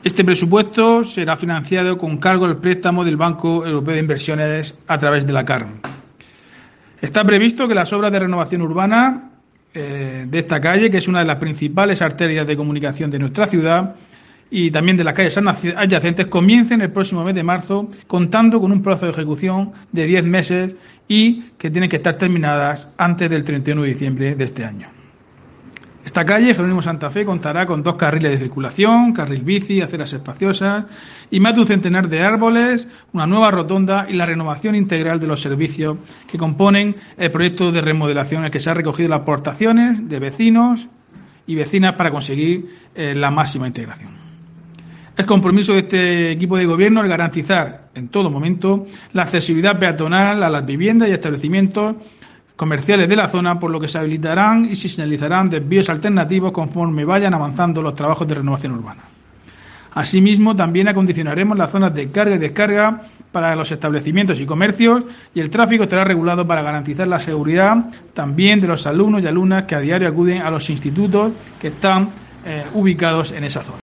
Este presupuesto será financiado con cargo al préstamo del Banco Europeo de Inversiones a través de la CARM. Está previsto que las obras de renovación urbana de esta calle, que es una de las principales arterias de comunicación de nuestra ciudad, y también de las calles adyacentes, comiencen el próximo mes de marzo, contando con un plazo de ejecución de 10 meses y que tienen que estar terminadas antes del 31 de diciembre de este año. Esta calle, Jerónimo Santa Fe, contará con 2 carriles de circulación, carril bici, aceras espaciosas y más de un centenar de árboles, una nueva rotonda y la renovación integral de los servicios que componen el proyecto de remodelación en el que se han recogido las aportaciones de vecinos y vecinas para conseguir la máxima integración. El compromiso de este equipo de gobierno es garantizar en todo momento la accesibilidad peatonal a las viviendas y establecimientos comerciales de la zona, por lo que se habilitarán y se señalizarán desvíos alternativos conforme vayan avanzando los trabajos de renovación urbana. Asimismo, también acondicionaremos las zonas de carga y descarga para los establecimientos y comercios y el tráfico estará regulado para garantizar la seguridad también de los alumnos y alumnas que a diario acuden a los institutos que están ubicados en esa zona.